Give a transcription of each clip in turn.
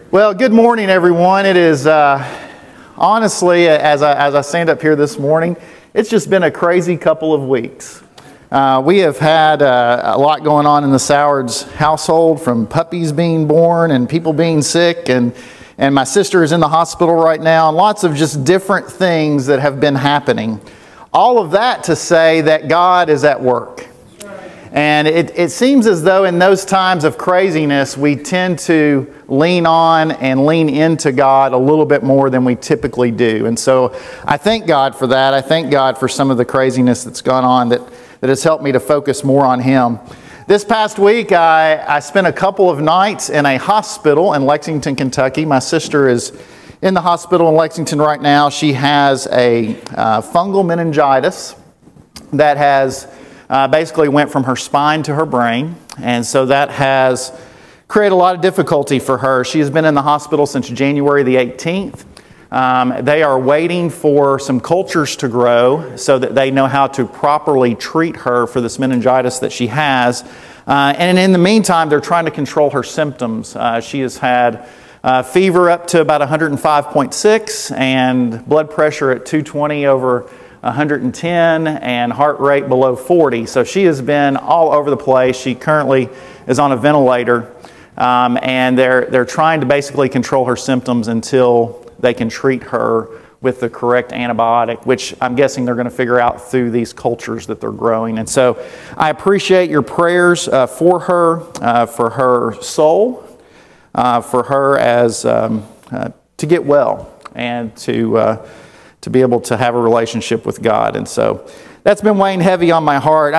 Well, good morning, everyone. It is honestly, as I stand up here this morning, it's just been a crazy couple of weeks. We have had a lot going on in the Sowards household, from puppies being born and people being sick, and my sister is in the hospital right now, and lots of just different things that have been happening. All of that to say that God is at work. And it seems as though in those times of craziness, we tend to lean on and lean into God a little bit more than we typically do. And so I thank God for that. I thank God for some of the craziness that's gone on that has helped me to focus more on Him. This past week, I spent a couple of nights in a hospital in Lexington, Kentucky. My sister is in the hospital in Lexington right now. She has a fungal meningitis that has basically went from her spine to her brain, and so that has created a lot of difficulty for her. She has been in the hospital since January the 18th. They are waiting for some cultures to grow so that they know how to properly treat her for this meningitis that she has. And in the meantime, they're trying to control her symptoms. She has had fever up to about 105.6 and blood pressure at 220 over 110 and heart rate below 40. So she has been all over the place. She currently is on a ventilator, and they're trying to basically control her symptoms until they can treat her with the correct antibiotic, which I'm guessing they're going to figure out through these cultures that they're growing. And so I appreciate your prayers for her soul, for her as to get well and to be able to have a relationship with God. And so that's been weighing heavy on my heart.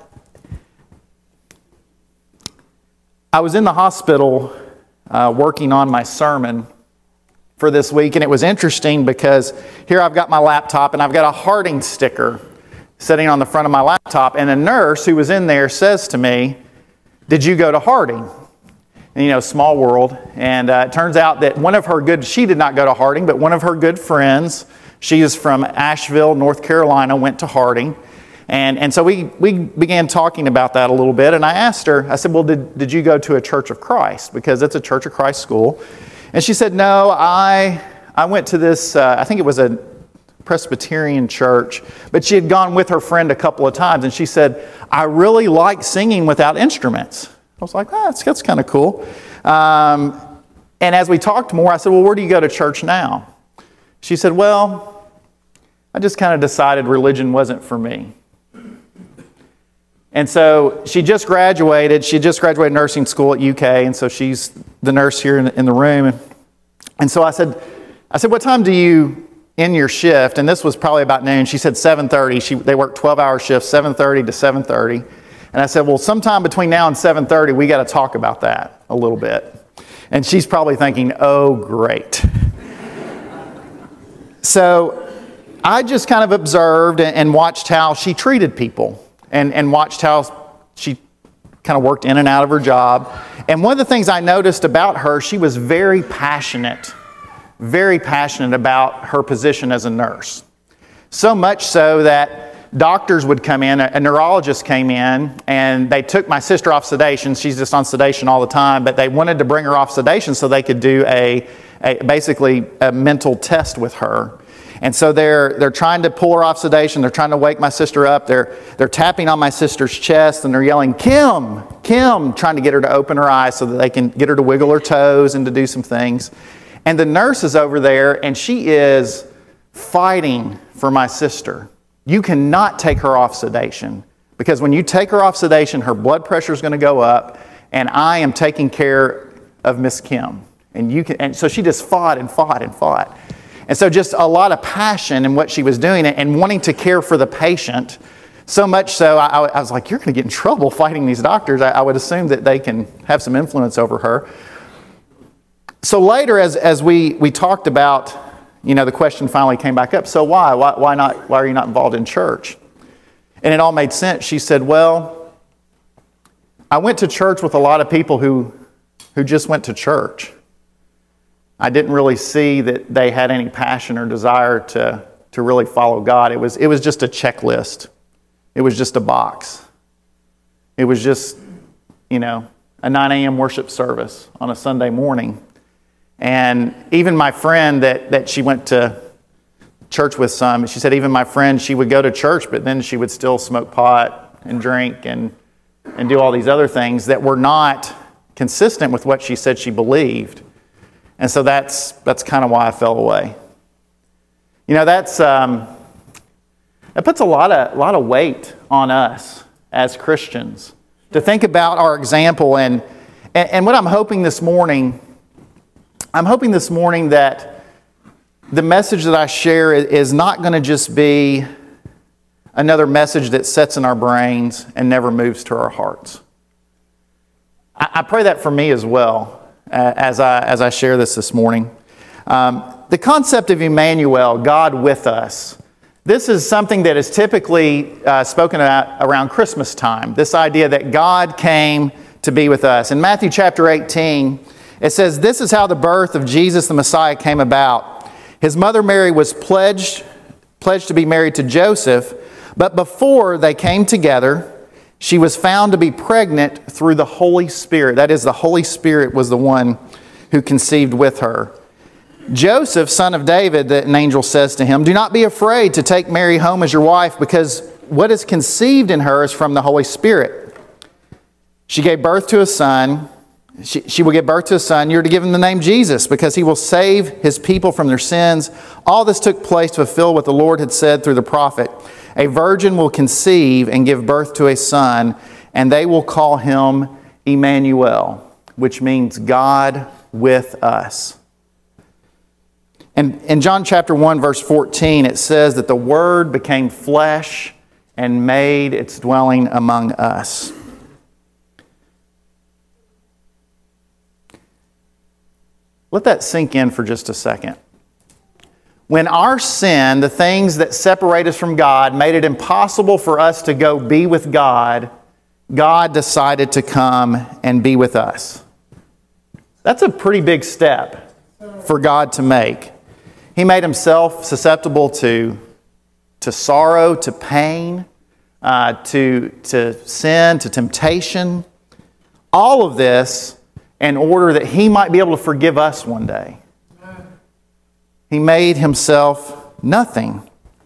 I was in the hospital working on my sermon for this week, and it was interesting because here I've got my laptop and I've got a Harding sticker sitting on the front of my laptop, and a nurse who was in there says to me, "Did you go to Harding?" And small world. And it turns out that she did not go to Harding, but one of her good friends, she is from Asheville, North Carolina, went to Harding. And so we began talking about that a little bit. And I asked her, I said, well, did you go to a Church of Christ? Because it's a Church of Christ school. And she said, no, I went to this, I think it was a Presbyterian church, but she had gone with her friend a couple of times. And she said, I really like singing without instruments. I was like, that's kind of cool. And as we talked more, I said, well, where do you go to church now? She said, well, I just kind of decided religion wasn't for me. And so she just graduated. She just graduated nursing school at UK, and so she's the nurse here in the room. And so I said, what time do you end your shift? And this was probably about noon. She said 7:30. They work 12-hour shifts, 7:30 to 7:30. And I said, well, sometime between now and 7:30, we got to talk about that a little bit. And she's probably thinking, oh, great. So I just kind of observed and watched how she treated people and watched how she kind of worked in and out of her job. And one of the things I noticed about her, she was very passionate about her position as a nurse. So much so that doctors would come in, a neurologist came in, and they took my sister off sedation. She's just on sedation all the time, but they wanted to bring her off sedation so they could do basically a mental test with her. And so they're trying to pull her off sedation. They're trying to wake my sister up. They're tapping on my sister's chest, and they're yelling, Kim, Kim, trying to get her to open her eyes so that they can get her to wiggle her toes and to do some things. And the nurse is over there, and she is fighting for my sister. You cannot take her off sedation, because when you take her off sedation, her blood pressure is going to go up, and I am taking care of Miss Kim. And so she just fought and fought and fought. And so just a lot of passion in what she was doing and wanting to care for the patient. So much so, I was like, you're going to get in trouble fighting these doctors. I would assume that they can have some influence over her. So later, as we talked about, the question finally came back up. So why not? Why are you not involved in church? And it all made sense. She said, well, I went to church with a lot of people who just went to church. I didn't really see that they had any passion or desire to really follow God. It was just a checklist. It was just a box. It was just, a 9 a.m. worship service on a Sunday morning. And even my friend that she went to church with some, she said even my friend, she would go to church, but then she would still smoke pot and drink and do all these other things that were not consistent with what she said she believed. And so that's kind of why I fell away. You know, that puts a lot of weight on us as Christians to think about our example. And what I'm hoping this morning that the message that I share is not going to just be another message that sits in our brains and never moves to our hearts. I pray that for me as well as I share this morning. The concept of Emmanuel, God with us, this is something that is typically spoken about around Christmas time. This idea that God came to be with us. In Matthew chapter 18, it says, "This is how the birth of Jesus the Messiah came about. His mother Mary was pledged to be married to Joseph, but before they came together, she was found to be pregnant through the Holy Spirit." That is, the Holy Spirit was the one who conceived with her. "Joseph, son of David," an angel says to him, "do not be afraid to take Mary home as your wife, because what is conceived in her is from the Holy Spirit. She gave birth to a son. She will give birth to a son. You're to give him the name Jesus, because he will save his people from their sins." All this took place to fulfill what the Lord had said through the prophet. "A virgin will conceive and give birth to a son, and they will call him Emmanuel," which means God with us. And in John chapter 1, verse 14, it says that the Word became flesh and made its dwelling among us. Let that sink in for just a second. When our sin, the things that separate us from God, made it impossible for us to go be with God, God decided to come and be with us. That's a pretty big step for God to make. He made himself susceptible to sorrow, to pain, to sin, to temptation. All of this in order that he might be able to forgive us one day. He made himself nothing.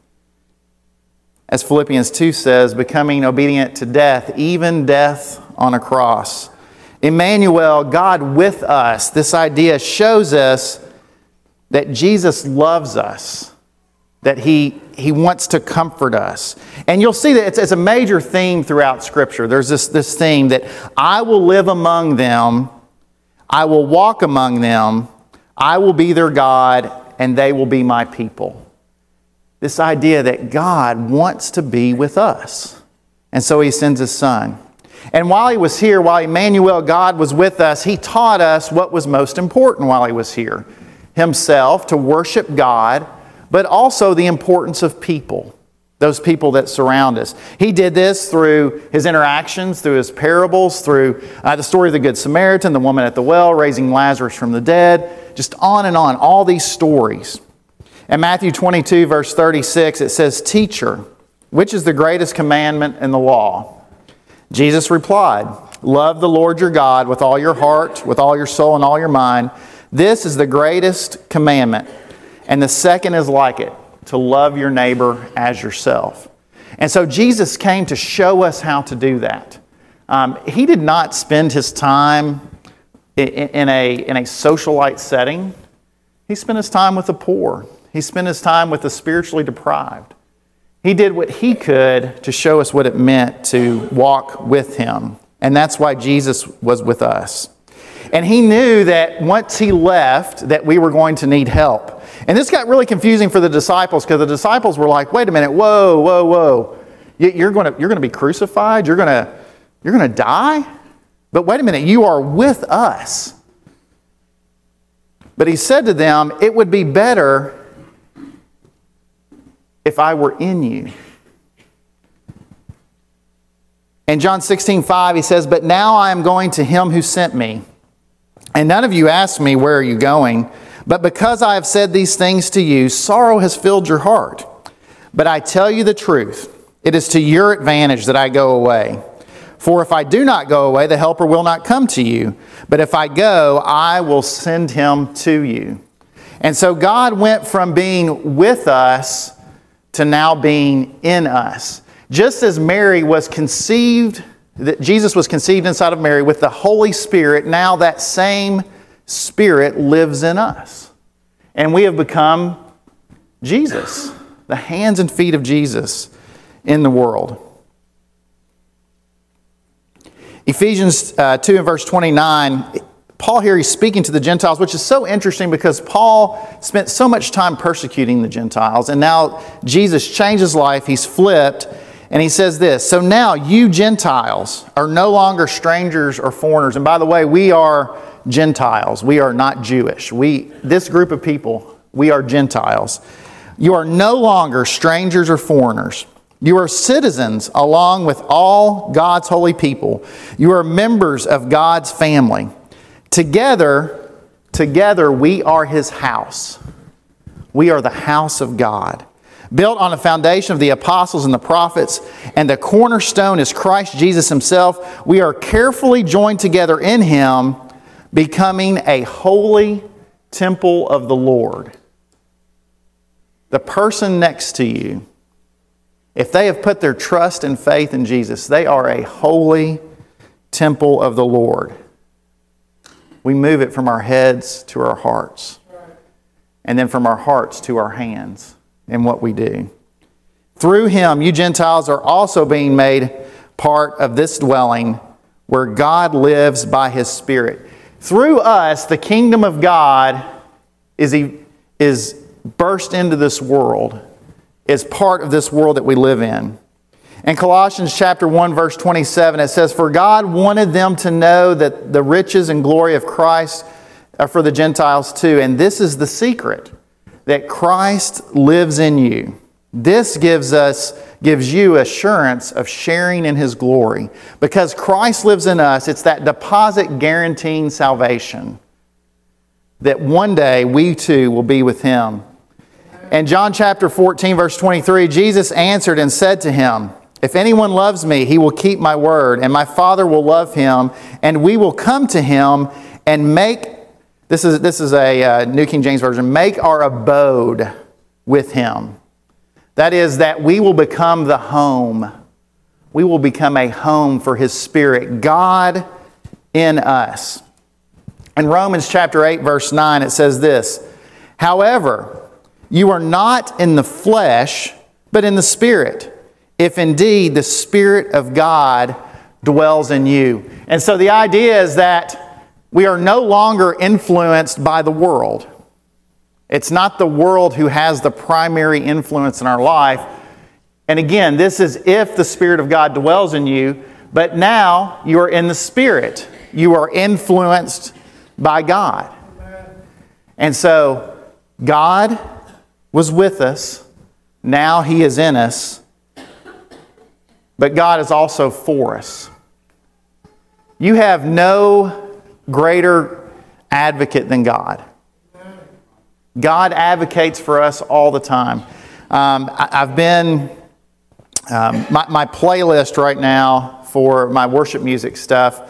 As Philippians 2 says, becoming obedient to death, even death on a cross. Emmanuel, God with us, this idea shows us that Jesus loves us, that He wants to comfort us. And you'll see that it's a major theme throughout Scripture. There's this theme that I will live among them, I will walk among them, I will be their God, and they will be my people. This idea that God wants to be with us. And so He sends His Son. And while He was here, while Emmanuel, God was with us, He taught us what was most important while He was here. Himself, to worship God, but also the importance of people, those people that surround us. He did this through His interactions, through His parables, through the story of the Good Samaritan, the woman at the well, raising Lazarus from the dead, just on and on, all these stories. In Matthew 22, verse 36, it says, "Teacher, which is the greatest commandment in the law?" Jesus replied, "Love the Lord your God with all your heart, with all your soul, and all your mind. This is the greatest commandment. And the second is like it, to love your neighbor as yourself." And so Jesus came to show us how to do that. He did not spend His time in a socialite setting. He spent His time with the poor. He spent His time with the spiritually deprived. He did what He could to show us what it meant to walk with Him. And that's why Jesus was with us. And He knew that once He left, that we were going to need help. And this got really confusing for the disciples, because the disciples were like, "Wait a minute, whoa. You're going to be crucified? You're going to die? But wait a minute, you are with us." But He said to them, "It would be better if I were in you." In John 16:5, He says, "But now I am going to Him who sent me. And none of you asked me, 'Where are you going?' But because I have said these things to you, sorrow has filled your heart. But I tell you the truth, it is to your advantage that I go away. For if I do not go away, the Helper will not come to you. But if I go, I will send him to you. And so God went from being with us to now being in us. Just as Mary was conceived, that Jesus was conceived inside of Mary with the Holy Spirit, now that same Spirit lives in us. And we have become Jesus, the hands and feet of Jesus in the world. Ephesians 2 and verse 29, Paul here is speaking to the Gentiles, which is so interesting because Paul spent so much time persecuting the Gentiles, and now Jesus changed his life, he's flipped, and he says this, so now you Gentiles are no longer strangers or foreigners. And by the way, we are Gentiles. We are not Jewish. This group of people, we are Gentiles. You are no longer strangers or foreigners. You are citizens along with all God's holy people. You are members of God's family. Together we are His house. We are the house of God, built on a foundation of the apostles and the prophets, and the cornerstone is Christ Jesus Himself. We are carefully joined together in Him, becoming a holy temple of the Lord. The person next to you, if they have put their trust and faith in Jesus, they are a holy temple of the Lord. We move it from our heads to our hearts, and then from our hearts to our hands in what we do. Through Him, you Gentiles are also being made part of this dwelling where God lives by His Spirit. Through us, the kingdom of God is burst into this world, is part of this world that we live in. In Colossians chapter 1, verse 27, it says, for God wanted them to know that the riches and glory of Christ are for the Gentiles too. And this is the secret, that Christ lives in you. This gives you assurance of sharing in His glory. Because Christ lives in us, it's that deposit guaranteeing salvation, that one day we too will be with Him. In John chapter 14, verse 23, Jesus answered and said to him, if anyone loves me, he will keep my word, and my Father will love him, and we will come to him and make, this is a New King James Version, make our abode with him. That is, that we will become the home. We will become a home for His Spirit, God in us. In Romans chapter 8, verse 9, it says this, however, you are not in the flesh, but in the Spirit, if indeed the Spirit of God dwells in you. And so the idea is that we are no longer influenced by the world. It's not the world who has the primary influence in our life. And again, this is if the Spirit of God dwells in you, but now you are in the Spirit. You are influenced by God. And so God was with us. Now He is in us. But God is also for us. You have no greater advocate than God. God advocates for us all the time. I've been, my playlist right now for my worship music stuff,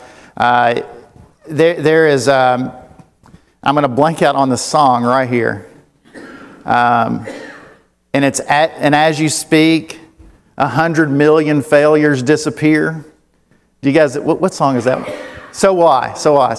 there is, I'm going to blank out on the song right here. And it's and as you speak, 100 million failures disappear. Do you guys, what song is that? So will I.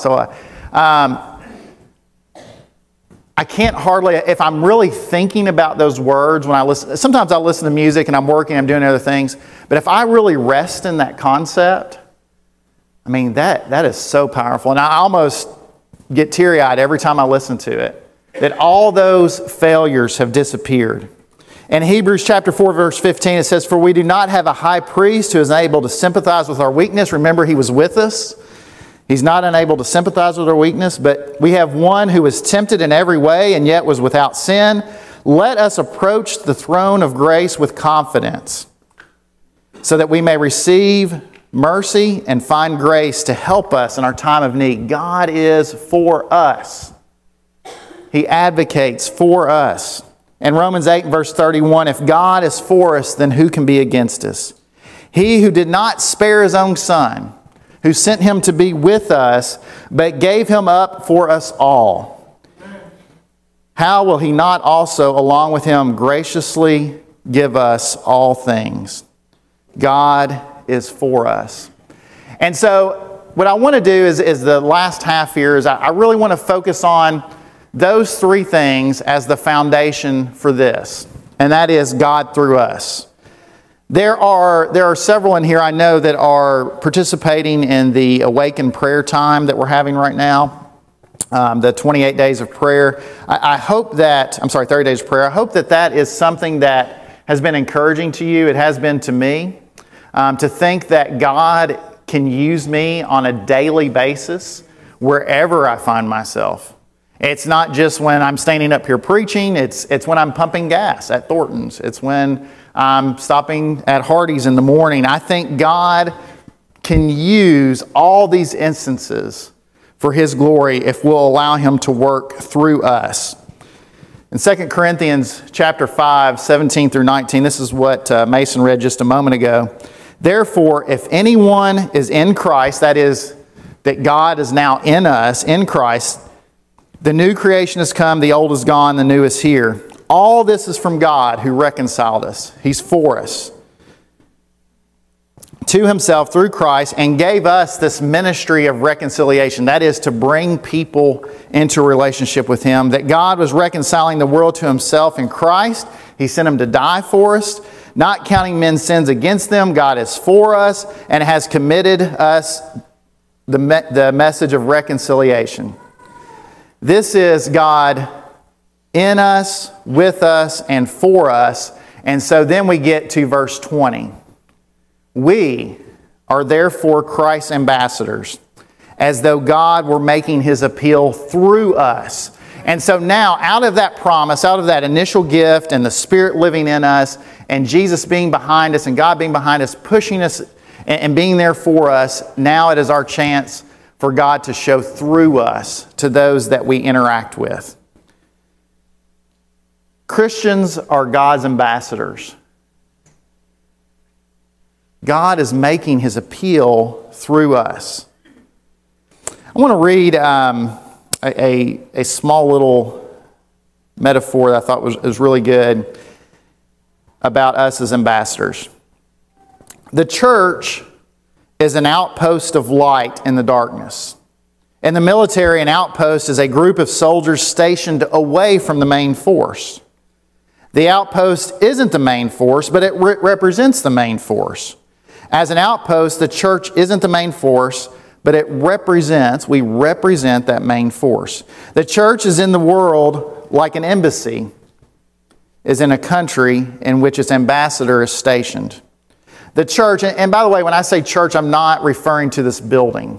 I can't hardly, if I'm really thinking about those words when I listen, sometimes I listen to music and I'm working, I'm doing other things, but if I really rest in that concept, I mean, that is so powerful. And I almost get teary-eyed every time I listen to it, that all those failures have disappeared. In Hebrews chapter 4, verse 15, it says, for we do not have a high priest who is able to sympathize with our weakness. Remember, He was with us. He's not unable to sympathize with our weakness, but we have one who was tempted in every way and yet was without sin. Let us approach the throne of grace with confidence so that we may receive mercy and find grace to help us in our time of need. God is for us. He advocates for us. In Romans 8, verse 31, if God is for us, then who can be against us? He who did not spare his own Son, who sent him to be with us, but gave him up for us all, how will he not also, along with him, graciously give us all things? God is for us. And so what I want to do is the last half here is I really want to focus on those three things as the foundation for this. And that is God through us. There are several in here I know that are participating in the Awaken prayer time that we're having right now. The 28 days of prayer. I hope that, 30 days of prayer. I hope that that is something that has been encouraging to you. It has been to me. To think that God can use me on a daily basis wherever I find myself. It's not just when I'm standing up here preaching. It's when I'm pumping gas at Thornton's. It's when I'm stopping at Hardee's in the morning. I think God can use all these instances for His glory if we'll allow Him to work through us. In 2 Corinthians chapter 5, 17 through 19, this is what Mason read just a moment ago. Therefore, if anyone is in Christ, that is, that God is now in us, in Christ, the new creation has come, the old is gone, the new is here. All this is from God who reconciled us. He's for us to Himself through Christ and gave us this ministry of reconciliation. That is to bring people into a relationship with Him. That God was reconciling the world to Himself in Christ. He sent Him to die for us, not counting men's sins against them. God is for us and has committed us the message of reconciliation. This is God in us, with us, and for us. And so then we get to verse 20. We are therefore Christ's ambassadors, as though God were making His appeal through us. And so now, out of that promise, out of that initial gift and the Spirit living in us, and Jesus being behind us and God being behind us, pushing us and being there for us, now it is our chance for God to show through us to those that we interact with. Christians are God's ambassadors. God is making His appeal through us. I want to read a small little metaphor that I thought was really good about us as ambassadors. The church is an outpost of light in the darkness. In the military, an outpost is a group of soldiers stationed away from the main force. The outpost isn't the main force, but it represents the main force. As an outpost, the church isn't the main force, but we represent that main force. The church is in the world like an embassy is in a country in which its ambassador is stationed. The church, and by the way, when I say church, I'm not referring to this building.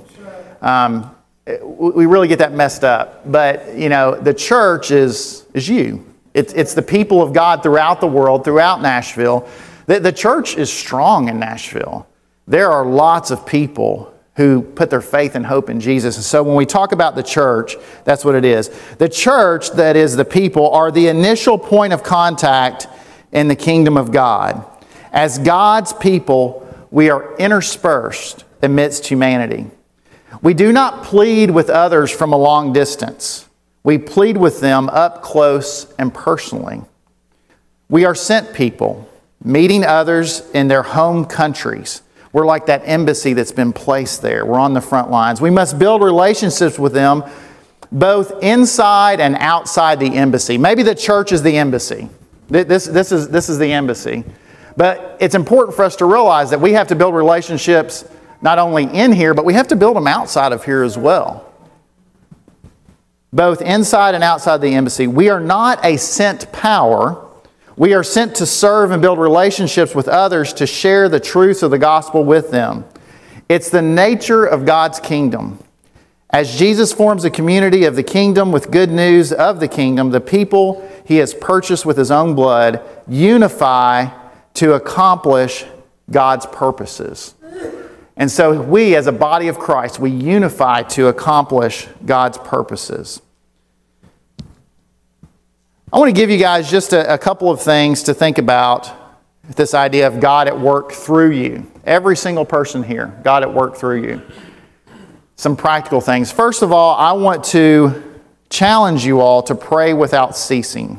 We really get that messed up. But, the church is you. It's the people of God throughout the world, throughout Nashville. The church is strong in Nashville. There are lots of people who put their faith and hope in Jesus. And so when we talk about the church, that's what it is. The church, that is the people, are the initial point of contact in the kingdom of God. As God's people, we are interspersed amidst humanity. We do not plead with others from a long distance. We plead with them up close and personally. We are sent people, meeting others in their home countries. We're like that embassy that's been placed there. We're on the front lines. We must build relationships with them both inside and outside the embassy. Maybe the church is the embassy. This is the embassy. But it's important for us to realize that we have to build relationships not only in here, but we have to build them outside of here as well. Both inside and outside the embassy. We are not a sent power. We are sent to serve and build relationships with others to share the truths of the gospel with them. It's the nature of God's kingdom. As Jesus forms a community of the kingdom with good news of the kingdom, the people He has purchased with His own blood unify to accomplish God's purposes. And so we, as a body of Christ, we unify to accomplish God's purposes. I want to give you guys just a couple of things to think about This idea of God at work through you. Every single person here, God at work through you. Some practical things. First of all, I want to challenge you all to pray without ceasing.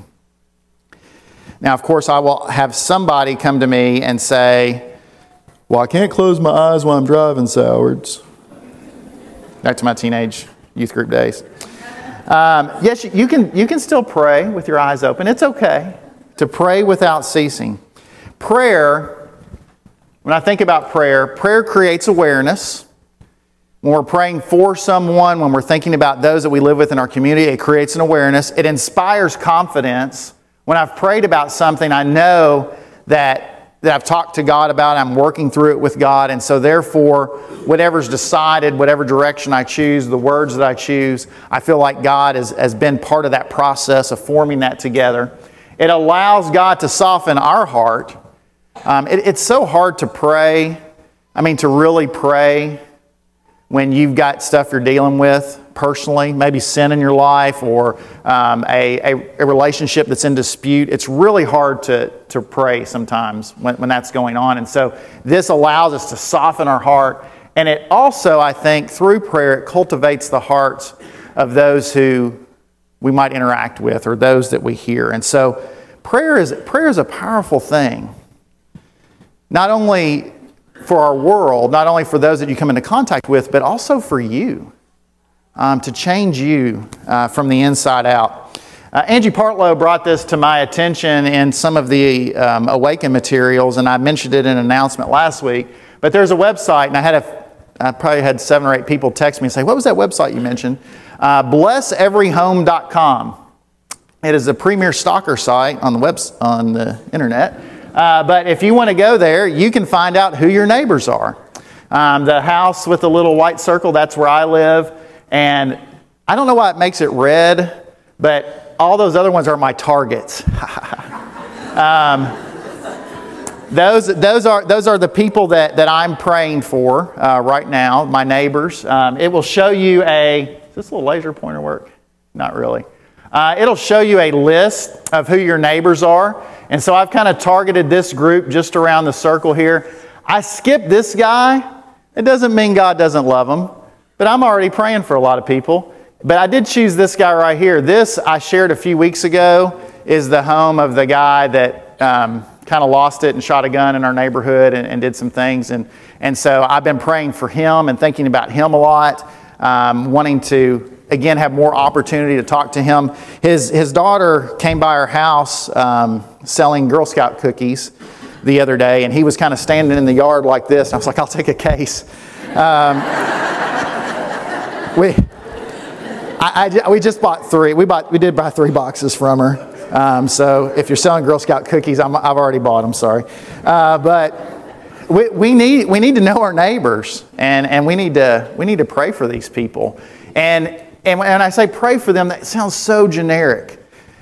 Now, of course, I will have somebody come to me and say, well, I can't close my eyes while I'm driving, Sowards. Back to my teenage youth group days. Yes, you can still pray with your eyes open. It's okay to pray without ceasing. Prayer, when I think about prayer, prayer creates awareness. When we're praying for someone, when we're thinking about those that we live with in our community, it creates an awareness. It inspires confidence. When I've prayed about something, I know that I've talked to God about it, I'm working through it with God, and so therefore, whatever's decided, whatever direction I choose, the words that I choose, I feel like God has been part of that process of forming that together. It allows God to soften our heart. It's so hard to pray, to really pray when you've got stuff you're dealing with personally, maybe sin in your life or a relationship that's in dispute. It's really hard to pray sometimes when that's going on. And so this allows us to soften our heart. And it also, I think, through prayer, it cultivates the hearts of those who we might interact with or those that we hear. And so prayer is a powerful thing. Not only for our world, not only for those that you come into contact with, but also for you, to change you from the inside out. Angie Partlow brought this to my attention in some of the Awaken materials, and I mentioned it in an announcement last week. But there's a website, and I probably had 7 or 8 people text me and say, what was that website you mentioned? blesseveryhome.com. It is the premier stalker site on the internet. But if you want to go there, you can find out who your neighbors are. The house with the little white circle, that's where I live. And I don't know why it makes it red, but all those other ones are my targets. Those are the people that I'm praying for right now, my neighbors. It will show you does this little laser pointer work? Not really. It'll show you a list of who your neighbors are. And so I've kind of targeted this group just around the circle here. I skipped this guy. It doesn't mean God doesn't love him, but I'm already praying for a lot of people. But I did choose this guy right here. This I shared a few weeks ago is the home of the guy that kind of lost it and shot a gun in our neighborhood and did some things. And so I've been praying for him and thinking about him a lot, wanting to again have more opportunity to talk to him. His daughter came by our house selling Girl Scout cookies the other day, and he was kind of standing in the yard like this. And I was like, I'll take a case. We just bought 3. We did buy 3 boxes from her. So if you're selling Girl Scout cookies, I've already bought them. Sorry, but we need to know our neighbors, and we need to pray for these people. And when I say pray for them, that sounds so generic.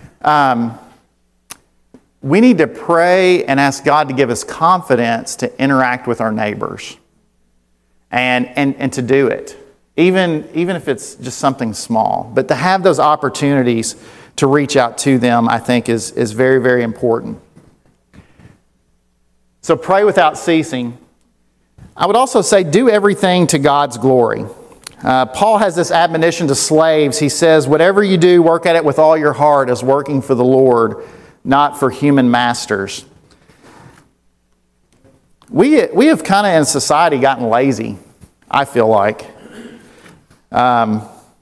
We need to pray and ask God to give us confidence to interact with our neighbors and to do it, even if it's just something small. But to have those opportunities to reach out to them, I think, is very, very important. So pray without ceasing. I would also say do everything to God's glory. Paul has this admonition to slaves. He says, whatever you do, work at it with all your heart as working for the Lord, not for human masters. We have kind of in society gotten lazy, I feel like. I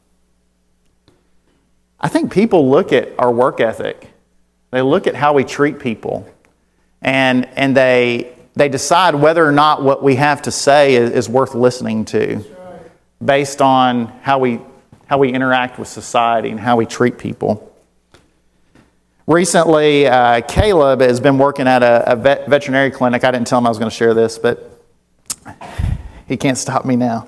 think people look at our work ethic. They look at how we treat people. And they decide whether or not what we have to say is worth listening to, based on how we interact with society and how we treat people. Recently, Caleb has been working at a veterinary clinic. I didn't tell him I was going to share this, but he can't stop me now.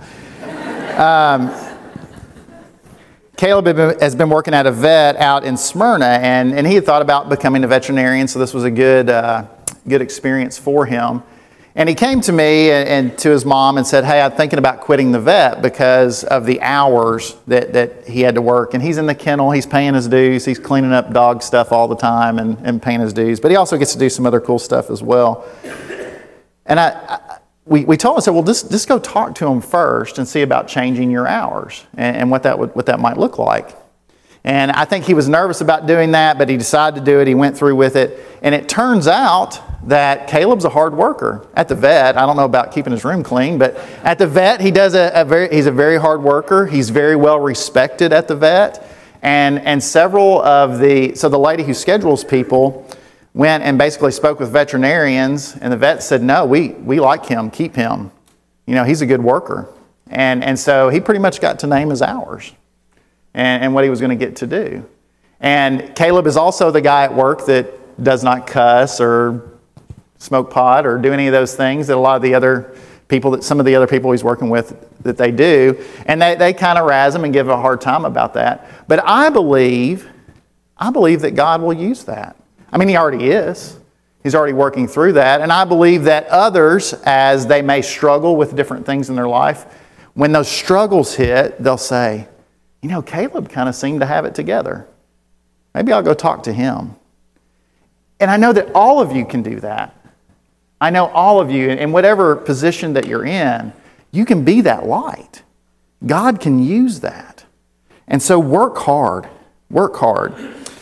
Caleb has been working at a vet out in Smyrna, and he had thought about becoming a veterinarian, so this was a good experience for him. And he came to me and to his mom and said, hey, I'm thinking about quitting the vet because of the hours that he had to work. And he's in the kennel, he's paying his dues, he's cleaning up dog stuff all the time and paying his dues. But he also gets to do some other cool stuff as well. And we told him, I said, well, just go talk to him first and see about changing your hours and what that might look like. And I think he was nervous about doing that, but he decided to do it. He went through with it. And it turns out that Caleb's a hard worker. At the vet, I don't know about keeping his room clean, but at the vet, he's a very hard worker. He's very well respected at the vet. And several of so the lady who schedules people went and basically spoke with veterinarians, and the vet said, no, we like him, keep him. You know, he's a good worker. And so he pretty much got to name his hours and what he was going to get to do. And Caleb is also the guy at work that does not cuss or smoke pot or do any of those things that some of the other people he's working with, that they do. And they kind of razz him and give him a hard time about that. But I believe that God will use that. I mean, he already is. He's already working through that. And I believe that others, as they may struggle with different things in their life, when those struggles hit, they'll say, you know, Caleb kind of seemed to have it together. Maybe I'll go talk to him. And I know that all of you can do that. I know all of you, in whatever position that you're in, you can be that light. God can use that. And so work hard. Work hard.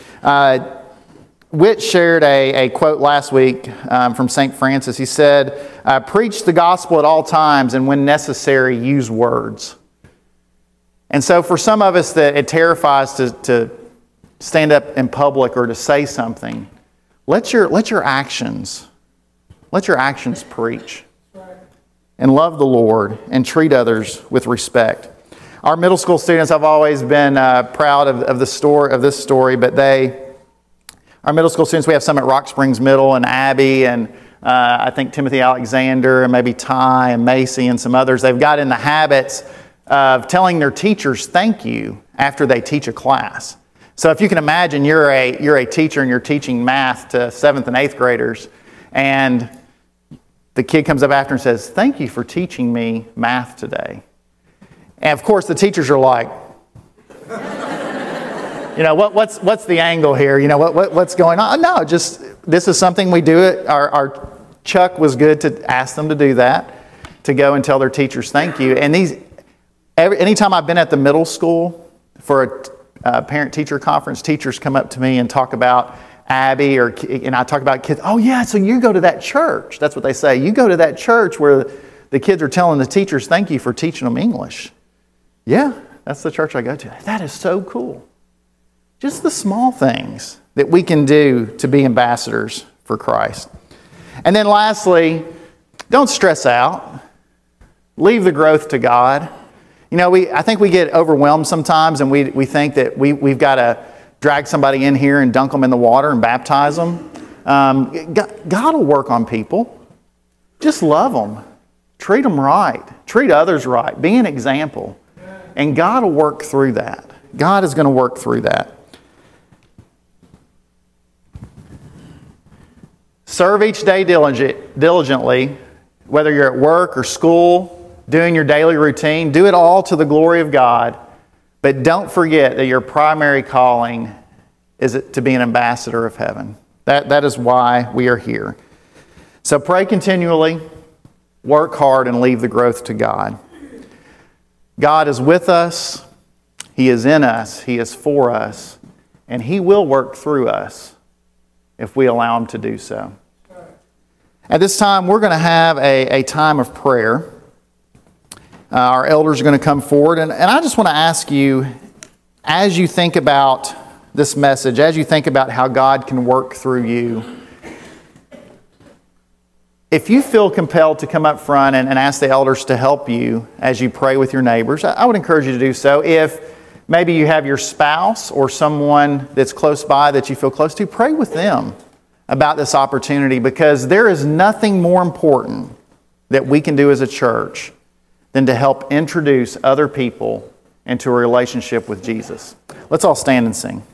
Whit shared a quote last week from St. Francis. He said, preach the gospel at all times, and when necessary, use words. And so for some of us that it terrifies to stand up in public or to say something, let your actions preach. And love the Lord and treat others with respect. Our middle school students, I've always been proud of this story, but our middle school students, we have some at Rock Springs Middle, and Abby, and I think Timothy Alexander, and maybe Ty and Macy and some others, they've got in the habits of telling their teachers thank you after they teach a class. So if you can imagine you're a teacher and you're teaching math to 7th and 8th graders, and the kid comes up after and says, thank you for teaching me math today. And of course the teachers are like, you know, what's the angle here? You know, what's going on? No, just this is something we do. Our Chuck was good to ask them to do that, to go and tell their teachers thank you. And anytime I've been at the middle school for a parent-teacher conference, teachers come up to me and talk about Abby, and I talk about kids. Oh yeah, so you go to that church. That's what they say. You go to that church where the kids are telling the teachers thank you for teaching them English. Yeah, that's the church I go to. That is so cool. Just the small things that we can do to be ambassadors for Christ. And then lastly, don't stress out. Leave the growth to God. You know, I think we get overwhelmed sometimes, and we think that we've got to drag somebody in here and dunk them in the water and baptize them. God will work on people. Just love them. Treat them right. Treat others right. Be an example. And God will work through that. God is going to work through that. Serve each day diligently, whether you're at work or school, doing your daily routine. Do it all to the glory of God. But don't forget that your primary calling is to be an ambassador of heaven. That is why we are here. So pray continually, work hard, and leave the growth to God. God is with us. He is in us. He is for us. And He will work through us if we allow Him to do so. At this time, we're going to have a time of prayer. Our elders are going to come forward. And I just want to ask you, as you think about this message, as you think about how God can work through you, if you feel compelled to come up front and ask the elders to help you as you pray with your neighbors, I would encourage you to do so. If maybe you have your spouse or someone that's close by that you feel close to, pray with them about this opportunity, because there is nothing more important that we can do as a church than to help introduce other people into a relationship with Jesus. Let's all stand and sing.